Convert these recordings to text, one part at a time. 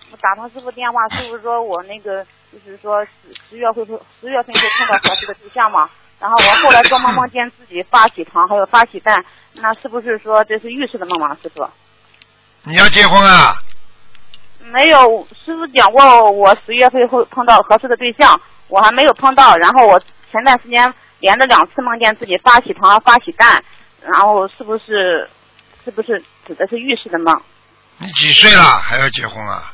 我打通师傅电话，师傅说我那个就是说十月份会碰到合适的对象嘛。然后我后来做梦见自己发喜糖，还有发喜蛋，那是不是说这是预示的梦吗，师傅？ 你要结婚啊？ 没有，师傅讲过我10月份会碰到合适的对象，我还没有碰到。然后我前段时间连着2次梦见自己发喜糖、发喜蛋，然后是不是指的是预示的梦？ 你几岁了还要结婚啊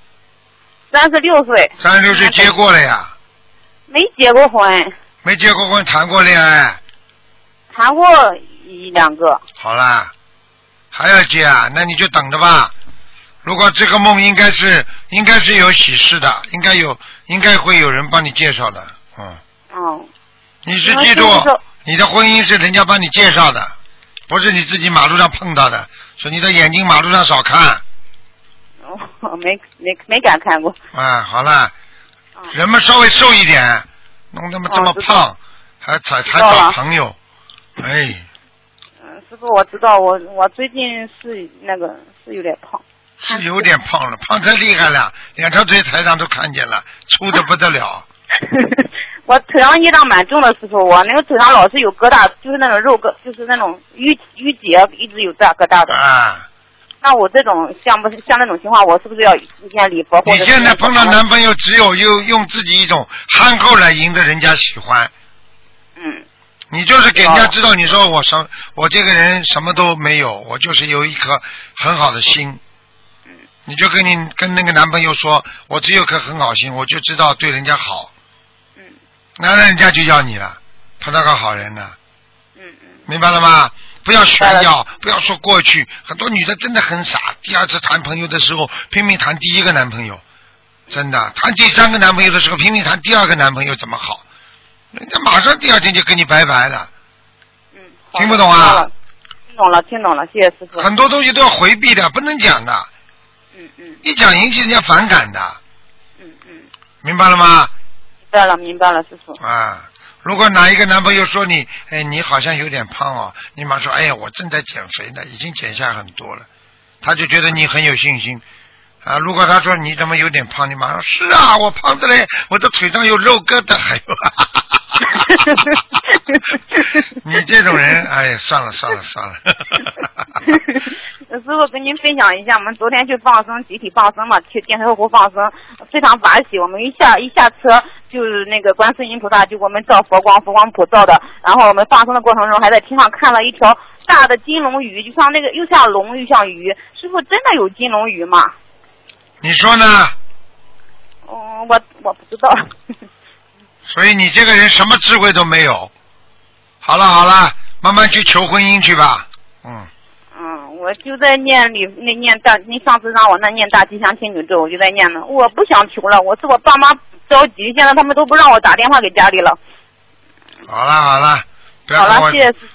？36岁。 36岁结过了呀？ 没结过婚。 没结过婚，谈过恋爱？ 谈过1、2个。 好啦，还要结啊？那你就等着吧。如果这个梦应该是有喜事的，应该会有人帮你介绍的， 哦。 你是记住，你的婚姻是人家帮你介绍的，不是你自己马路上碰到的，说你的眼睛马路上少看。 哦，没敢看过。 啊，好了，人们稍微瘦一点，弄这么胖，还找朋友，哎。 师傅，我知道，我最近是有点胖。 是有点胖了，胖太厉害了，2条腿台上都看见了，粗的不得了。 我腿上业障蛮重的，师傅，我那个腿上老是有疙瘩，就是那种肉疙，就是那种淤结，一直有疙瘩的。 啊。 那我这种像那种情况，我是不是要念礼佛？ 你现在碰到男朋友，只有用自己一种憨厚来赢得人家喜欢。你就是给人家知道，你说我这个人什么都没有，我就是有一颗很好的心。你就跟那个男朋友说，我只有颗很好心，我就知道对人家好。那人家就要你了，碰到个好人呢。明白了吗？不要炫耀，不要说过去，很多女的真的很傻。第2次谈朋友的时候，拼命谈第1个男朋友，真的谈第3个男朋友的时候，拼命谈第2个男朋友怎么好？人家马上第2天就跟你拜拜了。听不懂啊？ 听懂了，谢谢师傅。 很多东西都要回避的，不能讲的。一讲引起人家反感的。明白了吗？ 明白了，师傅。 啊，如果哪一个男朋友说你，你好像有点胖哦，你马上说，哎呀，我正在减肥呢，已经减下很多了，他就觉得你很有信心。啊，如果他说你怎么有点胖，你马上是啊，我胖的嘞，我的腿上有肉疙瘩，还有。你这种人，哎呀，算了。师傅跟您分享一下，我们昨天去放生，集体放生嘛，去电车湖放生，非常法喜。我们一下车，就是那个观世音菩萨就给我们照佛光普照的。然后我们放生的过程中，还在天上看了一条大的金龙鱼，就像那个又像龙又像鱼。师傅，真的有金龙鱼吗？ 你说呢？ 我不知道。 所以你这个人什么智慧都没有。好了，慢慢去求婚姻去吧。 我就在念您上次让我念大吉祥天女咒，我就在念呢。我不想求了，我爸妈着急，现在他们都不让我打电话给家里了。 好了，不要好了，谢谢师